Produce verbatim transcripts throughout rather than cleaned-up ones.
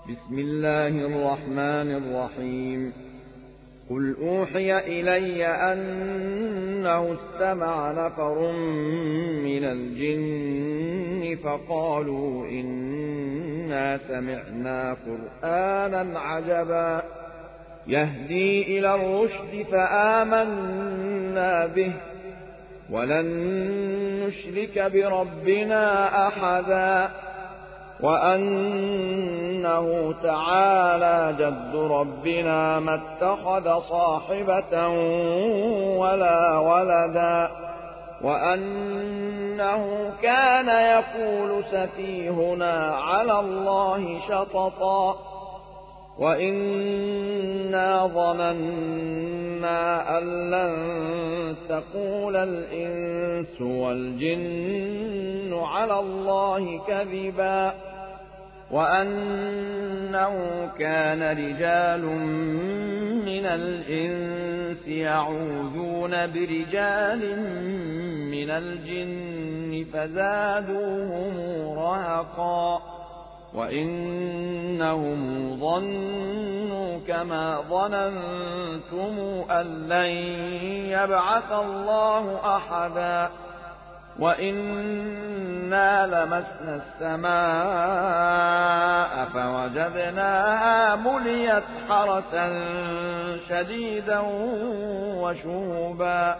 بسم الله الرحمن الرحيم قل أوحي إلي أنه استمع نفر من الجن فقالوا إنا سمعنا قرآنا عجبا يهدي إلى الرشد فآمنا به ولن نشرك بربنا أحدا وأنه تعالى جد ربنا ما اتخذ صاحبة ولا ولدا وأنه كان يقول سفيهنا على الله شططا وإنا ظننا أن لن تقول الإنس والجن على الله كذبا وأنه كان رجال من الإنس يعوذون برجال من الجن فزادوهم رهقا وإنهم ظنوا كما ظننتم أن لن يبعث الله أحدا وإنا لمسنا السماء فوجدناها مليت حرسا شديدا وشهبا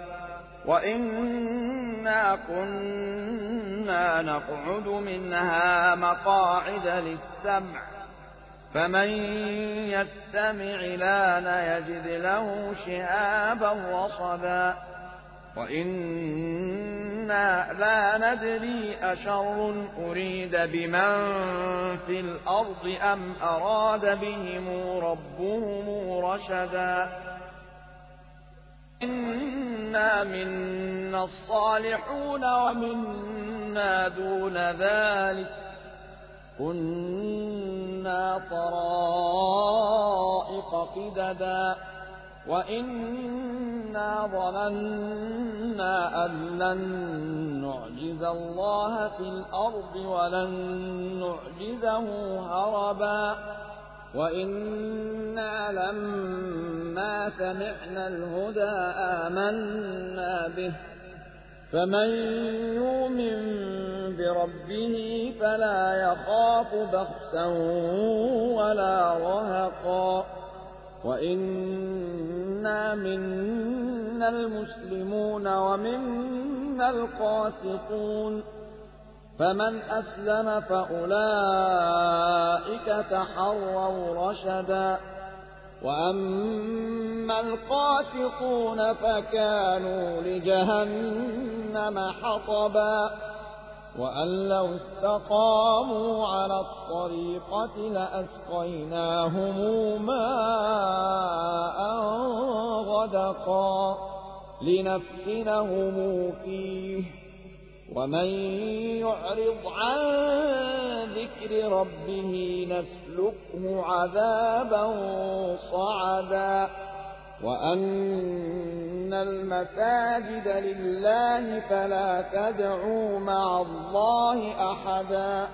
وإنا كنا نقعد منها مقاعد للسمع فمن يستمع لان يجد له شهابا رصدا وإنا لا ندري أشر أريد بمن في الأرض أم أراد بهم ربهم رشدا إنا منا الصالحون ومنا دون ذلك كنا طرائق قددا وإنا ظننا أن لن نعجز الله في الأرض ولن نعجزه هربا وإنا لما سمعنا الهدى آمنا به فمن يؤمن بربه فلا يخاف بخسا ولا رهقا وإنا منا المسلمون ومنا القاسطون فمن أسلم فأولئك تحروا رشدا وأما القاسطون فكانوا لجهنم حطبا وأن لو استقاموا على الطريقة لأسقيناهم ماء غدقا لنفتنهم فيه ومن يعرض عن ذكر ربه نسلكه عذابا صعدا وأن المساجد لله فلا تدعوا مع الله أحدا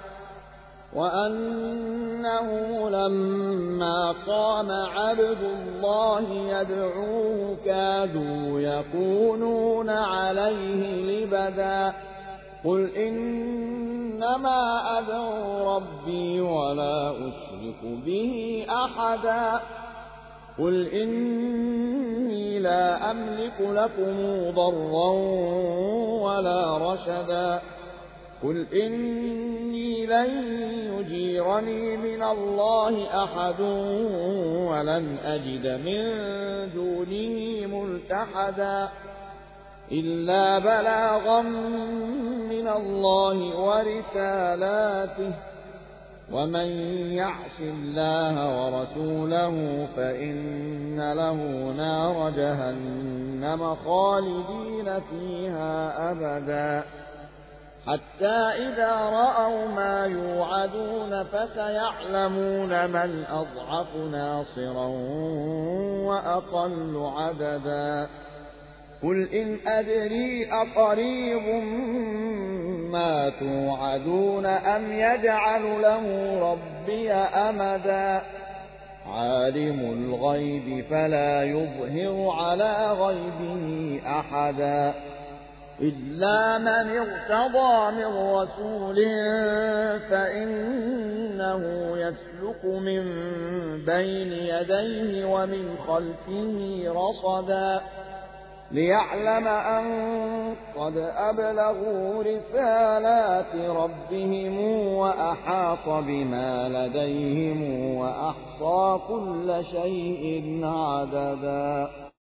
وأنه لما قام عبد الله يدعوه كادوا يكونون عليه لبدا قل إنما أدعو ربي ولا أشرك به أحدا قل إني لا أملك لكم ضرا ولا رشدا قل إني لن يجيرني من الله أحد ولن أجد من دونه ملتحدا إلا بلاغا من الله ورسالاته ومن يعص الله ورسوله فإن له نار جهنم خالدين فيها أبدا حتى إذا رأوا ما يوعدون فسيعلمون من أضعف ناصرا وأقل عددا قل إن أدري أقريب ما توعدون أم يجعل له ربي أمدا عالم الغيب فلا يظهر على غيبه أحدا إلا من ارتضى من رسول فإنه يسلك من بين يديه ومن خلفه رصدا ليعلم أن قد أبلغوا رسالات ربهم وأحاط بما لديهم وأحصى كل شيء عددا.